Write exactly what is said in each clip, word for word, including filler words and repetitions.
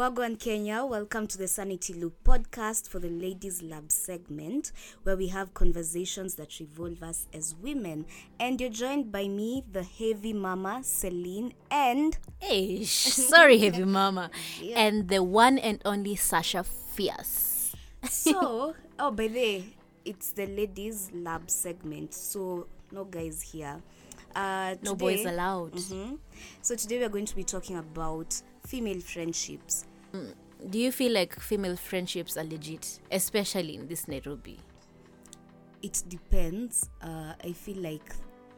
Wagwan Kenya, welcome to the Sanity Loop podcast for the Ladies Lab segment, where we have conversations that revolve us as women. And you're joined by me, the heavy mama, Celine, and... Hey, sorry, heavy mama. Yeah. And the one and only Sasha Fierce. So, oh, by the way, it's the Ladies Lab segment, so no guys here. Uh, today, no boys allowed. Mm-hmm. So today we are going to be talking about female friendships. Mm. Do you feel like female friendships are legit, especially in this Nairobi? It depends. Uh, I feel like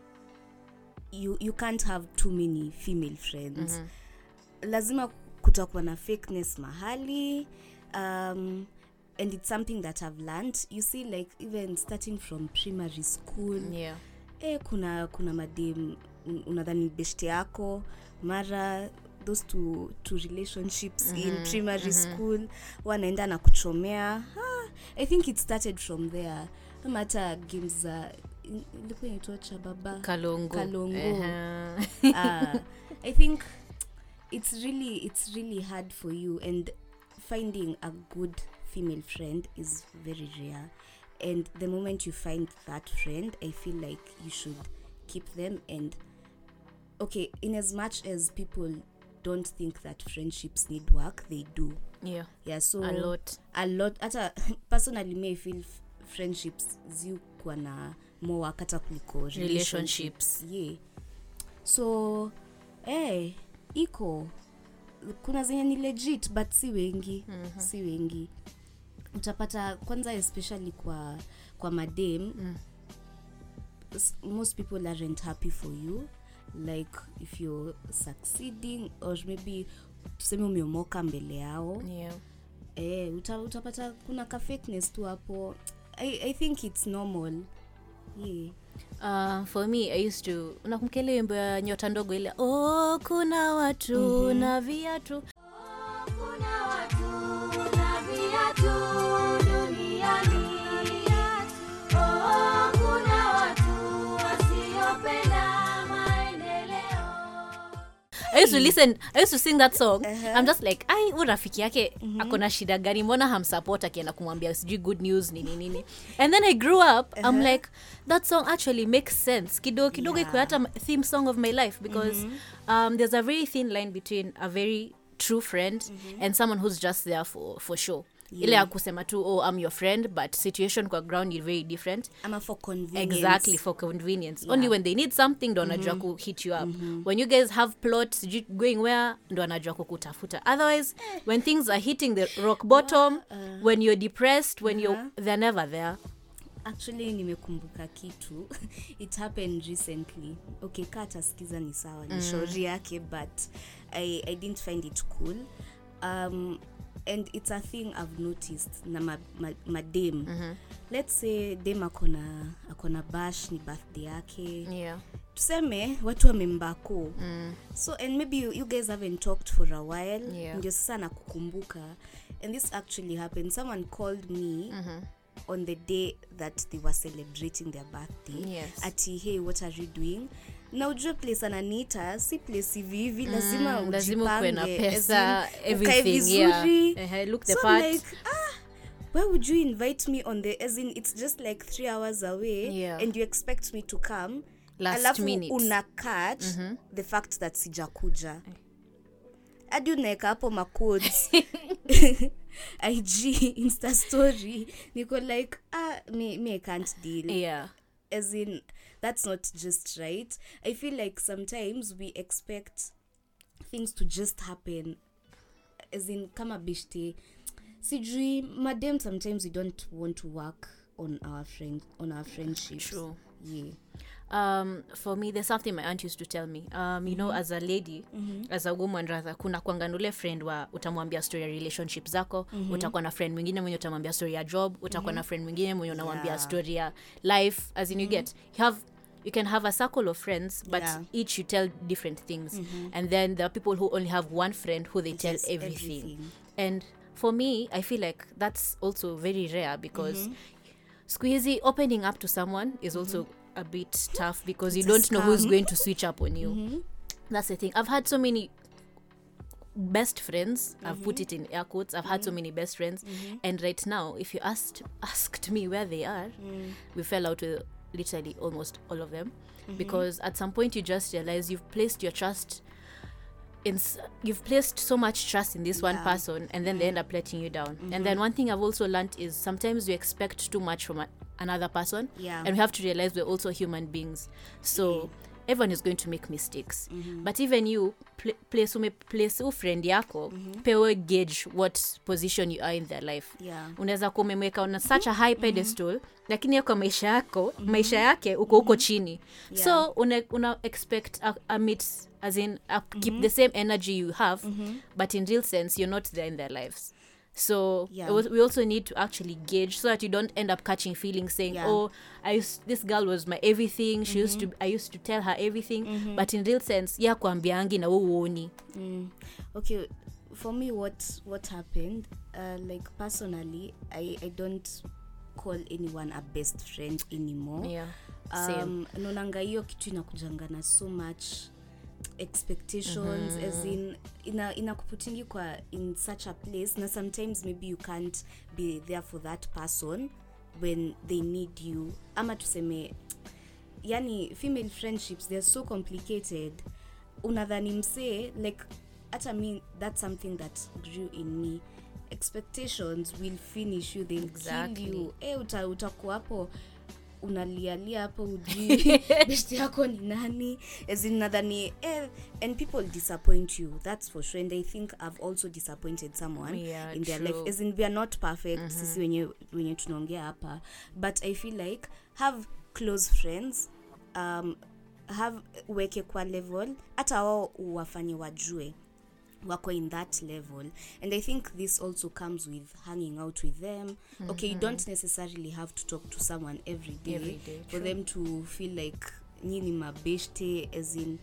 you you can't have too many female friends. Mm-hmm. Lazima kutakuwa na fakeness mahali. Um, and it's something that I've learned. You see, like even starting from primary school. Yeah. Eh, kuna kuna madem unadhani beshte yako mara those two two relationships mm-hmm. in primary mm-hmm. school wanaenda na kuchomea. ah, I think it started from there. Hata games za ilikuwa inaitwa cha baba Kalongo, Kalongo. Uh-huh. uh, I think it's really it's really hard for you, and finding a good female friend is very rare. And the moment you find that friend, I feel like you should keep them. And okay, in as much as people don't think that friendships need work, they do. Yeah. Yeah, so a lot. A lot. Ata personally may feel f- friendships zi kuwa na more work ata kuliko relationships. relationships. Yeah. So eh iko kuna zenye ni legit but si wengi, mm-hmm. si wengi. Utapata kwanza especially kwa kwa madem mm. most people aren't happy for you, like if you're succeeding or maybe tuseme umeomoka mbele yao. Yeah. Eh uta, utapata kuna ka fakeness tu hapo. I I think it's normal. Yeah. Uh, for me, I used to unakumbuka ile wimbo ya Nyota Ndogo ile oh kuna watu mm-hmm. na viatu oh, kuna watu na viatu duniani oh kuna watu wasiopenda maendeleo. I used to listen I used to sing that song. Uh-huh. I'm just like ai huyu rafiki yake mm-hmm. akona shida gani, mbona hamsupport akienda kumwambia sijui good news nini nini. And then I grew up. Uh-huh. I'm like that song actually makes sense kidogo kidogo. Iko hata theme song of my life because mm-hmm. um there's a very thin line between a very true friend mm-hmm. and someone who's just there for for show. Yeah. Ile ya kusema tu oh I'm your friend but situation kwa ground is very different. I'm for convenience. Exactly, for convenience. Yeah. Only when they need something ndo wanajua mm-hmm. ku hit you up. Mm-hmm. When you guys have plots going where ndo wanajua kukutafuta. Otherwise when things are hitting the rock bottom, uh, when you're depressed, when uh-huh. you're they're never there. Actually nimekumbuka kitu. It happened recently. Okay, kata sikiza ni sawa ni mm. shauri yake but I I didn't find it cool. Um and it's a thing I've noticed na ma, ma, madem. Mm-hmm. Let's say dem akona akona bash ni birthday yake. Yeah. Tuseme watu wamembako. Mm. So and maybe you, you guys haven't talked for a while. Yeah. Ndio sasa nakukumbuka. And this actually happened. Someone called me mm-hmm. on the day that they were celebrating their birthday. Yes. Ati hey, what are you doing? Na ujue place ananiita si place hivi hivi lazima mm, lazima kuwe na pesa everything. Yeah. Uh-huh, look the so part. Like, ah, why would you invite me on the as in it's just like three hours away. Yeah. And you expect me to come last alafu minute unakat mm-hmm. the fact that sijakuja. Adi unaeka hapo ma codes I G Insta story niko like ah me me I can't deal. Yeah. As in that's not just right. I feel like sometimes we expect things to just happen, as in kama bishte sijui madam, sometimes we don't want to work on our friend on our friendships. True. Yeah. Um, for me, there's something my aunt used to tell me. Um, you mm-hmm. know, as a lady, mm-hmm. as a woman rather, kuna kuanganule friend wa utamwambia story ya relationship zako, mm-hmm. utakuwa na friend mwingine mwenye utamwambia story ya job, utakuwa mm-hmm. na friend mwingine mwenye unamwambia yeah. story ya life, as in you mm-hmm. get, you have, you can have a circle of friends, but yeah. each you tell different things. Mm-hmm. And then there are people who only have one friend who they tell yes, everything. everything. And for me, I feel like that's also very rare because mm-hmm. squeezy opening up to someone is mm-hmm. also a bit tough because it's you don't know who's going to switch up on you. Mm-hmm. That's the thing. I've had so many best friends, mm-hmm. I've put it in air quotes, I've mm-hmm. had so many best friends, mm-hmm. and right now if you asked asked me where they are, mm. we fell out with literally almost all of them, mm-hmm. because at some point you just realize you've placed your trust in you've placed so much trust in this yeah. one person, and then mm-hmm. they end up letting you down, mm-hmm. and then one thing I've also learned is sometimes we expect too much from a, another person, yeah. and we have to realize we're also human beings, so mm-hmm. everyone is going to make mistakes, mm-hmm. but even you pl- place ume place u friend yako, mm-hmm. pewe gauge what position you are in their life, yeah. unaweza kuwa umemweka on such a high pedestal, mm-hmm. lakini yako maisha yako, mm-hmm. maisha yake uko uko chini, yeah. so una, una expect a, a meet as in a, mm-hmm. keep the same energy you have, mm-hmm. but in real sense you're not there in their lives. So yeah. was, we also need to actually gauge so that you don't end up catching feelings saying, yeah. oh, I used, this girl was my everything. She mm-hmm. used to, I used to tell her everything. Mm-hmm. But in real sense, ya kuambiangi na uoni. Mm. Okay, for me, what what happened? Uh, like personally, I I don't call anyone a best friend anymore. Yeah. Same. Um, nonanga hiyo kitu inakujanga na so much expectations, mm-hmm. as in ina inakuputingi kwa in such a place, na sometimes maybe you can't be there for that person when they need you, ama tuseme yani female friendships, they're so complicated. Unadhani mse like hata me, that's something that grew in me. Expectations will finish you, they'll exactly. kill you. Eh uta utakuwa hapo unalialia hapo ujui best yako ni nani, as in nadhani eh, and people disappoint you, that's for sure, and I think I've also disappointed someone yeah, in their true. life, as in we are not perfect, mm-hmm. sisi wenye wenye tunaongea hapa, but I feel like have close friends, um have weke kwa level hata wao uwafanye wajue wako in that level, and I think this also comes with hanging out with them, mm-hmm. okay, you don't necessarily have to talk to someone every day, every day for true. them to feel like nini mabeshte, as in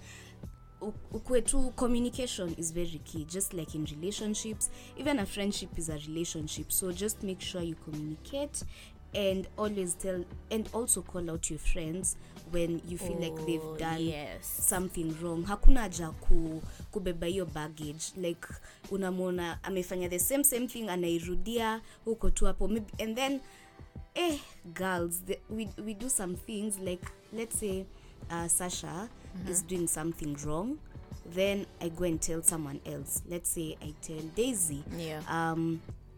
ukwetu communication is very key, just like in relationships, even a friendship is a relationship, so just make sure you communicate and always tell, and also call out your friends when you feel oh, like they've done yes. something wrong. Hakuna haja ku kubeba hiyo baggage, like unamwona amefanya the same same thing anairudia huko tu hapo, and then eh girls the, we we do some things, like let's say uh, Sasha mm-hmm. is doing something wrong, then I go and tell someone else, let's say I tell Daisy, yeah. um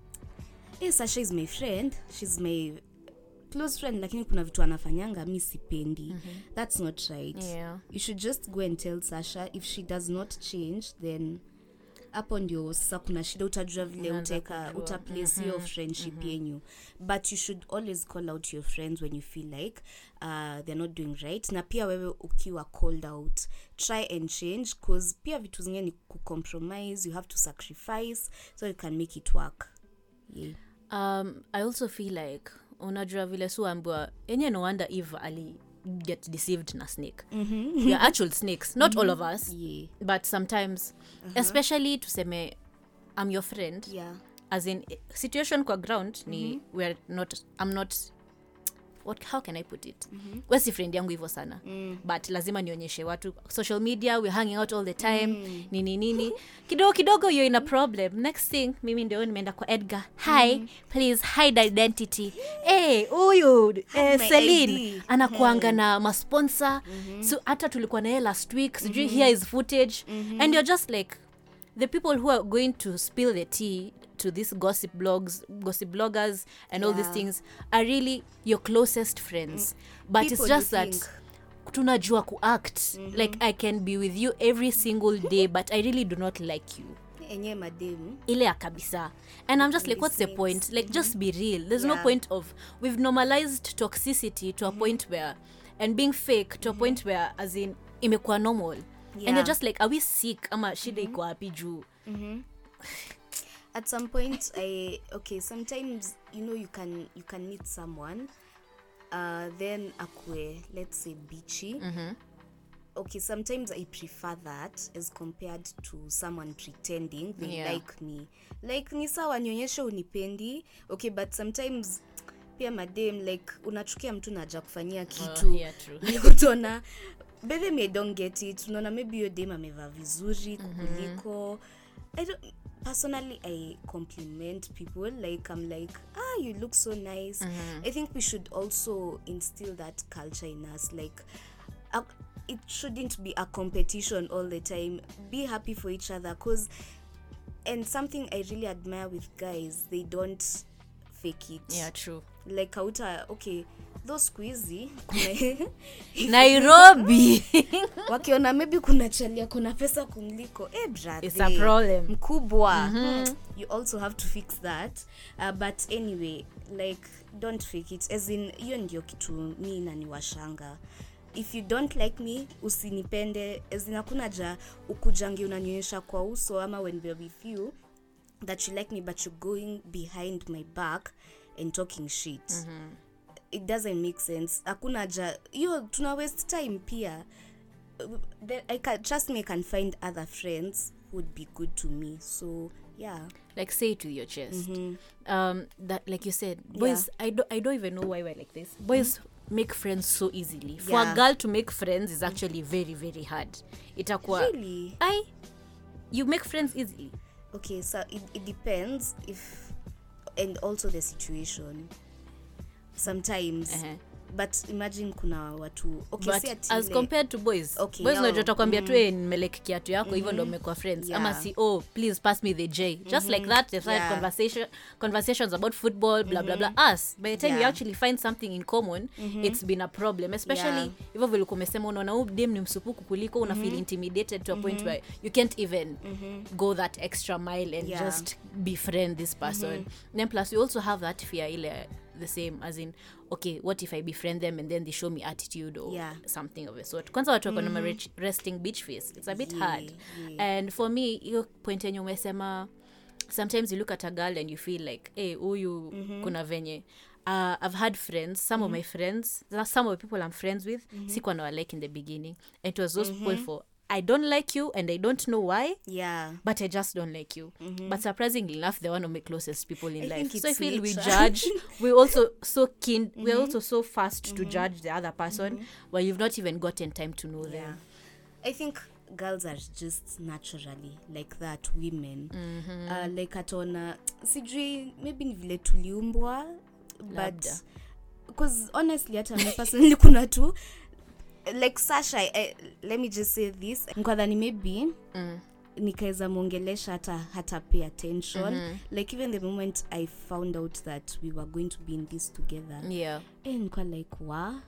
eh Sasha is my friend, she's my close friend, lakini kuna vitu anafanyanga mi sipendi, mm-hmm. that's not right, yeah. you should just go and tell Sasha. If she does not change, then hapo ndio sasa kuna shida, utajua vile uteka utaplace your mm-hmm. friendship mm-hmm. yenyu, but you should always call out your friends when you feel like uh, they're not doing right, na pia wewe ukiwa called out try and change, cause pia vitu zingine ni kucompromise, you have to sacrifice so you can make it work. Yeah. um I also feel like unajua vile suambua enye no wonder Eve ali get deceived na snake, mm-hmm. we are actual snakes, not mm-hmm. all of us, yeah. but sometimes uh-huh. especially tuseme I'm your friend, yeah. as in situation kwa ground ni mm-hmm. we're not, I'm not, what, how can I put it, mm-hmm. wesi friend yangu hivyo sana, mm. but lazima nionyeshe watu social media, we're hanging out all the time, mm. nini nini kidogo kidogo you're in a problem, next thing mimi ndio nimeenda kwa Edgar, hi mm. please hide identity, eh huyu eh, Celine anakuanga hey. na masponsor, mm-hmm. so hata tulikuwa na yeye last week, so mm-hmm. here is footage, mm-hmm. and you're just like the people who are going to spill the tea to these gossip blogs, gossip bloggers and yeah. all these things are really your closest friends, mm. but people it's just that think. tunajua kuact, mm-hmm. like I can be with you every single day but I really do not like you enye mademu ile ya kabisa, and I'm just like what's the point, like mm-hmm. just be real, there's yeah. no point of, we've normalized toxicity to a mm-hmm. point where, and being fake to mm-hmm. a point where as in imekuwa normal, yeah. and you're just like are we sick ama shida iko wapi juu, mhm at some point I okay sometimes you know you can you can meet someone uh then akwe let's say bitchy, mm-hmm. okay sometimes I prefer that as compared to someone pretending they yeah. like me, like ni sawa nionyeshe unipendi, okay, but sometimes pia madem like unachukia mtu naja kufanyia kitu, oh, yeah, true. Nikutona baby me don't get it, unaona maybe your dem amevaa vizuri kukuliko, mm-hmm. I don't personally I compliment people, like I'm like, ah, you look so nice. Mm-hmm. I think we should also instill that culture in us, like uh, it shouldn't be a competition all the time. Be happy for each other, cause and something I really admire with guys, they don't fake it. Yeah, true. Like kauta, okay, those squeezy Nairobi wakiona maybe kuna chalia kuna pesa kumliko, eh brother, it's a problem mkubwa. Mm-hmm. You also have to fix that, uh, but anyway, like don't fake it, as in hiyo ndio kitu mimi inaniwashanga. If you don't like me, usinipende, as in hakuna ja ukujangi unanionyesha kwa uso ama when we're with you that you like me but you're going behind my back and talking shit. Mm-hmm. It doesn't make sense. Hakuna ja hiyo tuna waste time pia. Then I can trust me, I can find other friends who would be good to me. So yeah, like say it to your chest. Mm-hmm. Um that like you said, boys, yeah. I don't I don't even know why we're like this. Boys mm-hmm. make friends so easily. For yeah. a girl to make friends is actually very very hard. Itakuwa really? I you make friends easily. Okay, so it, it depends if and also the situation. Sometimes uh-huh. But imagine kuna watu okay, but si as compared to boys, okay, boys unajua takwambia mm. tu eh nimeleke kiatu yako hivyo ndo mmekuwa friends, yeah. ama si oh please pass me the J just mm-hmm. like that. There's yeah. conversation conversations about football blah mm-hmm. blah blah. Us by the time yeah. we actually find something in common, mm-hmm. it's been a problem, especially hivyo yeah. vile kumesema unaona huyu dem ni msupuku kuliko una mm-hmm. feel intimidated to a point mm-hmm. where you can't even mm-hmm. go that extra mile and yeah. just befriend this person. Mm-hmm. Then plus you also have that fear ile the same as in okay, what if I befriend them and then they show me attitude or yeah. something of a sort. Kwanza watu wako na resting bitch face, it's a bit yeah, hard yeah. And for me hiyo point yenye umesema, sometimes you look at a girl and you feel like hey huyu mm-hmm. kuna venye uh, I've had friends, some mm-hmm. of my friends, some of the people I'm friends with mm-hmm. sikuwa na like in the beginning, and it was those mm-hmm. people for I don't like you and I don't know why, yeah, but I just don't like you. Mm-hmm. But surprisingly enough, they're one of my closest people in I life. So I feel nature. we judge. We're also so keen. Mm-hmm. We're also so fast mm-hmm. to judge the other person mm-hmm. where you've not even gotten time to know yeah. them. I think girls are just naturally like that. Women, mm-hmm. uh, like atona sijui maybe ni vile tuliumbwa, but because honestly, hata me personally kuna tu. Like Sasha, I, let me just say this. Nkwadhani maybe mm. nikaweza muongelesha hata hata pay attention. Mm-hmm. Like even the moment I found out that we were going to be in this together. Yeah. Eh niko like wa.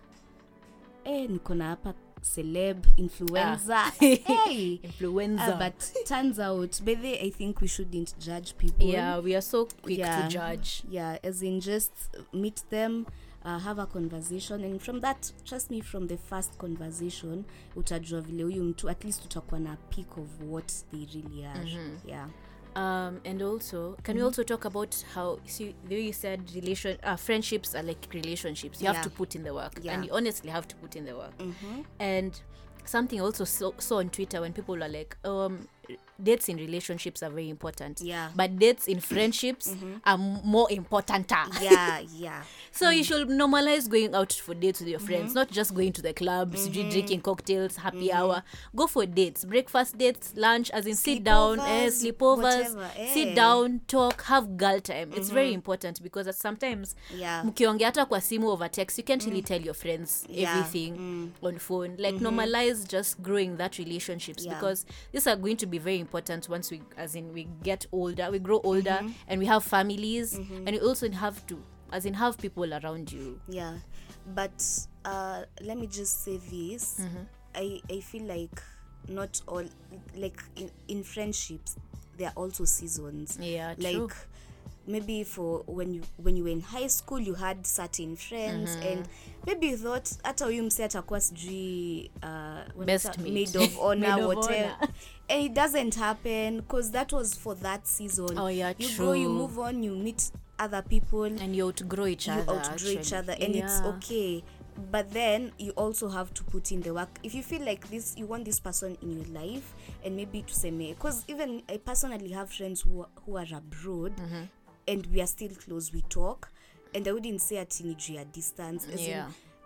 Eh niko na hapa celeb influencer. Ah. Hey, influencer. Uh, but turns out, by the I think we shouldn't judge people. Yeah, we are so quick yeah. to judge. Yeah, as in just meet them. Uh, have a conversation, and from that, trust me, from the first conversation utajua vile huyu mtu, at least utakuwa na peak of what they really are. Mm-hmm. Yeah. Um, and also, can mm-hmm. we also talk about how, see, the way you said relation, uh, friendships are like relationships. You yeah. have to put in the work, yeah. and you honestly have to put in the work. Mm-hmm. And something I also saw, saw on Twitter when people are like, um, dates in relationships are very important. Yeah. But dates in friendships mm-hmm. are more important. Yeah, yeah. So mm. you should normalize going out for dates with your friends, mm-hmm. not just going to the clubs, mm-hmm. drinking cocktails, happy mm-hmm. hour. Go for dates, breakfast dates, lunch, as in sit down, eh, sleepovers, eh. sit down, talk, have girl time. It's mm-hmm. very important because sometimes yeah. mkiongea hata kwa simu over text, you can't mm. really tell your friends yeah. everything mm. on phone. Like mm-hmm. normalize just growing that relationships yeah. because these are going to be very important once we, as in we get older, we grow older mm-hmm. and we have families mm-hmm. and you also have to, as in have people around you. Yeah, but uh, let me just say this. Mm-hmm. I, I feel like not all, like in, in friendships, there are also seasons. Yeah, like, true. Maybe for when you when you were in high school you had certain friends mm-hmm. and maybe you thought hata huyu mse atakuwa sijui uh best maid of honor maid of whatever honor. And it doesn't happen because that was for that season. Oh yeah, you true. go, you move on, you meet other people and you outgrow each you other outgrow actually. each other and yeah. it's okay. But then you also have to put in the work. If you feel like this, you want this person in your life, and maybe to say me, because even I personally have friends who are, who are abroad mm-hmm. and we are still close, we talk, and I wouldn't say at in distance as yeah. in,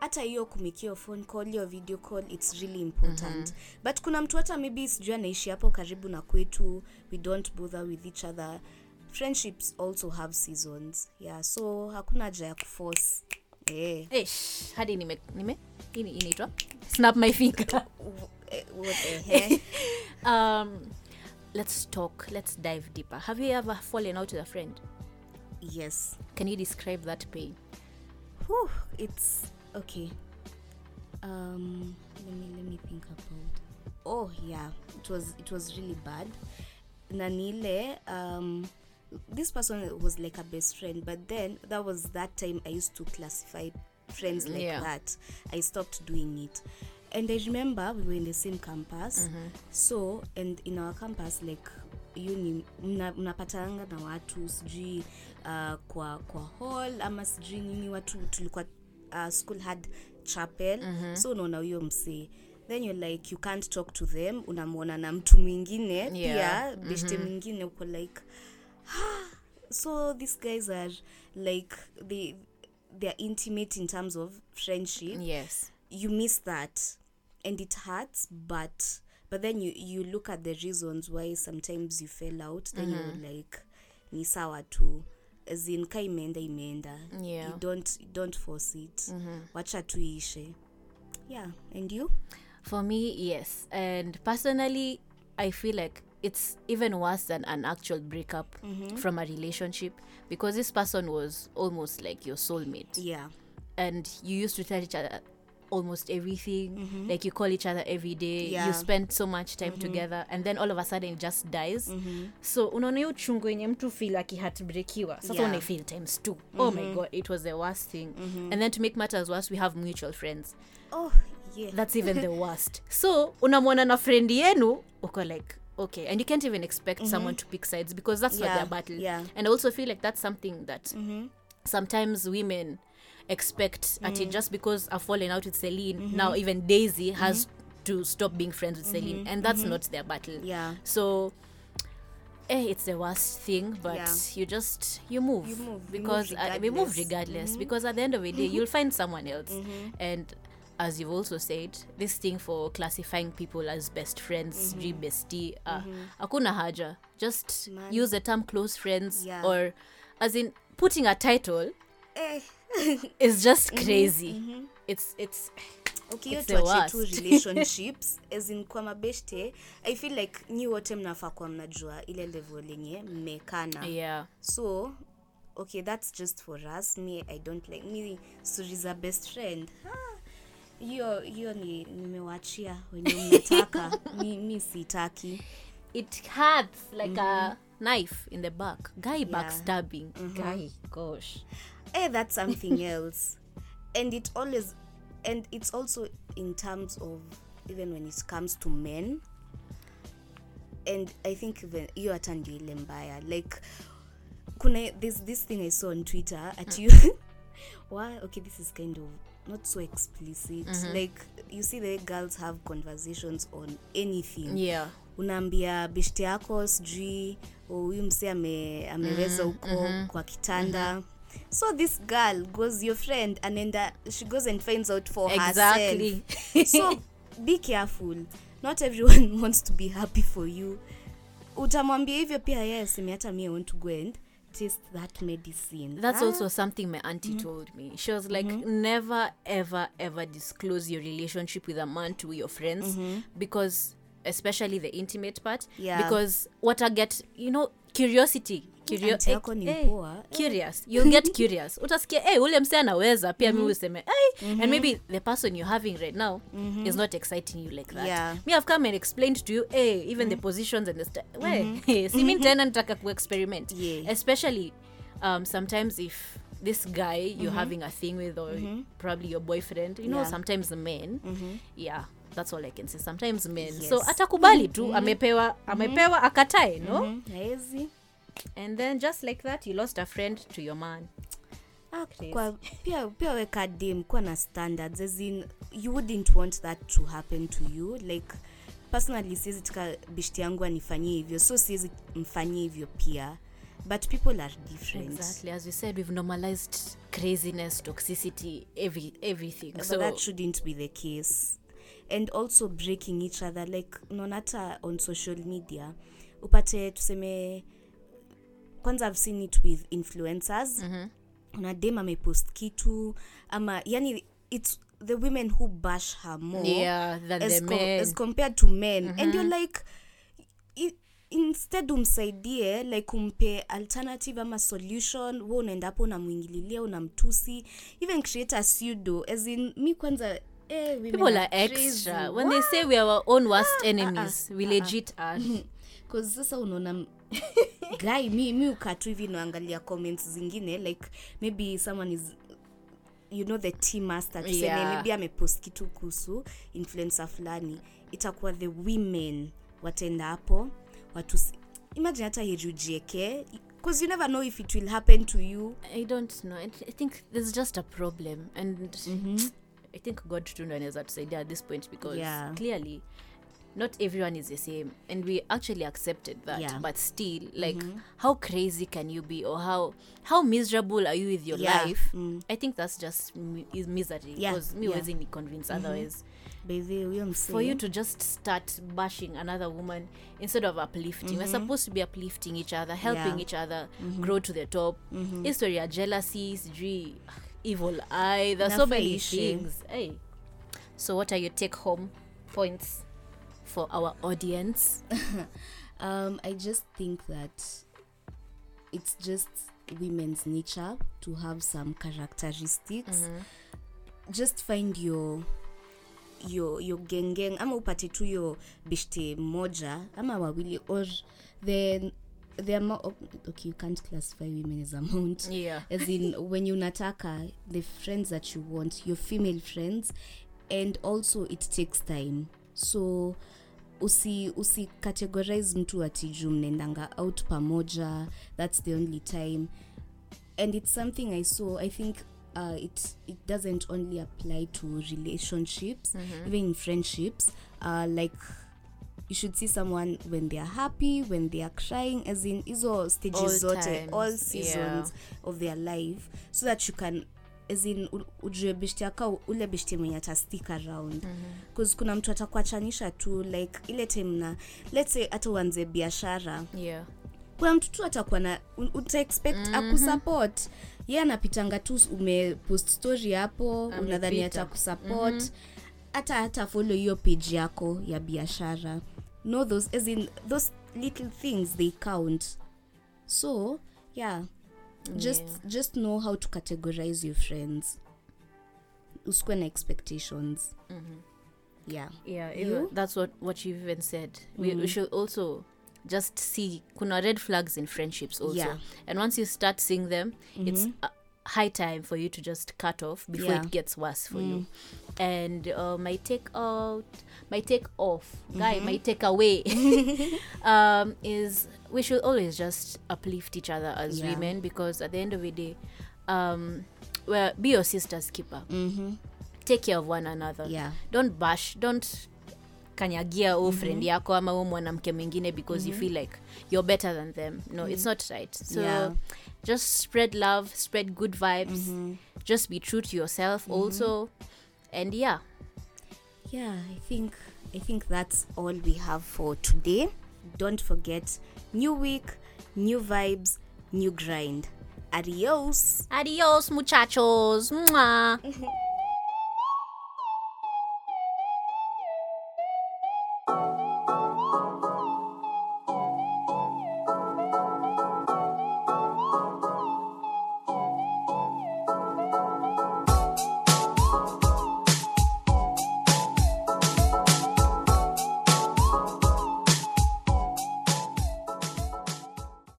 hata hiyo kumikio phone call, hiyo video call, it's really important. Mm-hmm. But kuna mtu hata maybe sijui anaishi hapo karibu na kwetu, we don't bother with each other. Friendships also have seasons. Yeah, so hakuna haja ya kuforce. Eh. Eish, hadi nime nime ini inaitwa snap my finger. What the heck? um let's talk, let's dive deeper. Have you ever fallen out with a friend? Yes. Can you describe that pain? Whew, it's okay. Um let me let me think about. Oh yeah, it was it was really bad. Nanile, um this person was like a best friend, but then that was that time I used to classify friends like yeah. that. I stopped doing it. And I remember we were in the same campus. Mm-hmm. So, and in our campus, like, uni mnapatanga na watu sijui uh, kwa kwa hall ama sijui nini, watu tulikuwa uh, school had chapel. Mm-hmm. So unaona huyo msee, then you're like you can't talk to them, unamuona na mtu mwingine yeah. pia beshte mm-hmm. mwingine uko like so these guys are like they they're intimate in terms of friendship. Yes, you miss that and it hurts, but but then you you look at the reasons why sometimes you fell out. Then mm-hmm. you're like ni sawa tu, as in kai imeenda imeenda. Yeah, you don't you don't force it. Mm-hmm. Wacha tuishe. Yeah. And you? For me, yes. And personally, I feel like it's even worse than an actual breakup mm-hmm. from a relationship, because this person was almost like your soulmate. Yeah. And you used to tell each other almost everything. Mm-hmm. Like you call each other every day. Yeah. You spend so much time mm-hmm. together, and then all of a sudden it just dies. Mm-hmm. So unaona hiyo chungu yenye mtu feel like heartbreakiwa. Sasa yeah. una feel times two. Mm-hmm. Oh my god, it was the worst thing. Mm-hmm. And then to make matters worse, we have mutual friends. Oh, yeah. That's even the worst. So unamwona na friend yenu uko like okay, and you can't even expect mm-hmm. someone to pick sides, because that's yeah. not their battle. Yeah. And I also feel like that's something that mm-hmm. sometimes women expect mm-hmm. at it, just because I've fallen out with Celine, mm-hmm. now even Daisy mm-hmm. has to stop being friends with mm-hmm. Celine, and that's mm-hmm. not their battle. Yeah. So eh, it's the worst thing, but yeah. you just you move, you move because you move uh, we move regardless mm-hmm. because at the end of the day you'll find someone else. Mm-hmm. And as you've also said, this thing for classifying people as best friends, mm-hmm. bestie, uh, mm-hmm. akuna haja. Just Man. use the term close friends, yeah. or as in putting a title eh. is just crazy. Mm-hmm. Mm-hmm. It's it's okay, it's the worst. Two relationships as in kwa mabeshte, I feel like nyi wote mnafaa kwa mnajua ile level yenye mmekana. Yeah. So okay, that's just for us. Me, I don't like me stories are best friend. Hiyo hiyo ni nimewachia wenye mnataka. mi mi sitaki. It hurts like mm-hmm. a knife in the back. Guy yeah. backstabbing. Mm-hmm. Guy, gosh. Eh, that's something else. And it always and it's also in terms of even when it comes to men. And I think even you hata ndio ile mbaya. Like kuna this this thing I saw on Twitter at you. Why? Okay, this is kind of not so explicit. Mm-hmm. Like you see the girls have conversations on anything. Yeah. Unaambia beshte yako sijui huyu mse ame ameweza huko mm-hmm. kwa kitanda. Mm-hmm. So this girl goes your friend and then the, she goes and finds out for exactly. herself. So be careful. Not everyone wants to be happy for you. Utamwambia hivyo pia yes, mimi hata mimi want to go and taste that medicine. That's ah. also something my auntie mm-hmm. told me. She was like, mm-hmm. never ever ever disclose your relationship with a man to your friends, mm-hmm. because especially the intimate part, yeah. because what I get, you know, curiosity Curio- eh, eh, curious you'll get curious utasikia eh hey, ule mse anaweza pia mimi useme hey mm-hmm. and maybe the person you're having right now mm-hmm. is not exciting you like that. Yeah. Me I've come and explained to you hey even mm-hmm. the positions and the st- mm-hmm. well si mimi tena nitaka ku experiment, yeah. especially um sometimes if this guy you're mm-hmm. having a thing with, or mm-hmm. probably your boyfriend, you know, yeah. sometimes the men mm-hmm. yeah, that's all I can say. Sometimes men, yes. So atakubali tu mm-hmm. amepewa amepewa mm-hmm. akatae, no mm-hmm. and then just like that you lost a friend to your man. Ah, kwa pia pia weka dem kwa na standards, as in you wouldn't want that to happen to you. Like personally siwezi tika bishti yangu anifanyie hivyo, so siwezi mfanyie hivyo pia. but people are different. Exactly, as we said, we've normalized craziness, toxicity, every everything. But so that shouldn't be the case. And also breaking each other, like nonata on social media upate tuseme, kwanza I've seen it with influencers. mm-hmm. Una dem amepost kitu ama yani it's the women who bash her more yeah, than as, the com- men. as compared to men. Mm-hmm. And you're like I, instead umsaidie like umpe alternative ama solution, wewe unaenda hapo unamwingililia, unamtusi, even create a pseudo as in mi kwanza eh, people are extra crazy. when they say we are our own worst Ah, enemies ah, we ah, legit are. Cause sasa unaona guy mi mi ukatu hivi naangalia comments zingine like maybe someone is, you know, the tea master tuseme, Yeah. maybe amepost kitu kuhusu influencer fulani, itakuwa the women watenda hapo watu, imagine hata hirujieke, because you never know if it will happen to you. I don't know. I, I think there's just a problem, and Mm-hmm. I think God tu ndo anaweza tusaidia at this point, because Yeah. clearly not everyone is the same, and we actually accepted that. Yeah. But still, like, how crazy can you be, or how how miserable are you with your Yeah. life? Mm. I think that's just mi- is misery, Yeah. because me Yeah. wasn't me convinced otherwise. Baby, we am saying For you to just start bashing another woman instead of uplifting, we're supposed to be uplifting each other, helping Yeah. each other grow to the top. History of jealousy, sijui, evil eye, there's so many Nafaishi. things. Hey, so what are your take home points for our audience? um I just think that it's just women's nature to have some characteristics. Just find your your your gengeng ama upate tu yo bishte moja ama wawili, or then there are more, okay, you can't classify women as amount. Yeah. As in when you nataka the friends that you want, your female friends, and also it takes time. So usi usi categorize mtu ati juu mnaendanga out pamoja, that's the only time. And it's something I saw, I think uh, it it doesn't only apply to relationships, mm-hmm. even in friendships. Uh, like you should see someone when they are happy, when they are crying, as in izo stages All zote, times, all seasons yeah. of their life, so that you can, as in ujue beshte yaka ule beshte mwenye ata stick around, because mm-hmm. kuna mtu atakuachanisha tu, like ile time na let's say ata uanze biashara, Yeah. kuna mtu tu atakuwa na uta expect mm-hmm. akusupport yeye, yeah, anapitanga tu umepost story hapo, unadhani atakusupport, hata mm-hmm. hata follow hiyo page yako ya biashara. No, those as in those little things, they count. So yeah, just Yeah. just know how to categorize your friends. Usikwe na expectations. Mm-hmm. Yeah. Yeah, You? even, that's what what you even said. We, we should also just see kuna red flags in friendships also. Yeah. And once you start seeing them, mm-hmm. it's a high time for you to just cut off before Yeah. it gets worse for mm. you. And uh, my take out, my take off, mm-hmm. guy, my take away um, is we should always just uplift each other as Yeah. women, because at the end of the day, um, well, be your sister's keeper. Mm-hmm. Take care of one another. Yeah. Don't bash, don't kanyagia u friend yako ama u mwanamke mwingine because you feel like you're better than them. No, it's not right. So Yeah. just spread love, spread good vibes. Just be true to yourself also. And yeah. Yeah, I think I think that's all we have for today. Don't forget, new week, new vibes, new grind. Adios. Adios, muchachos. Mwah.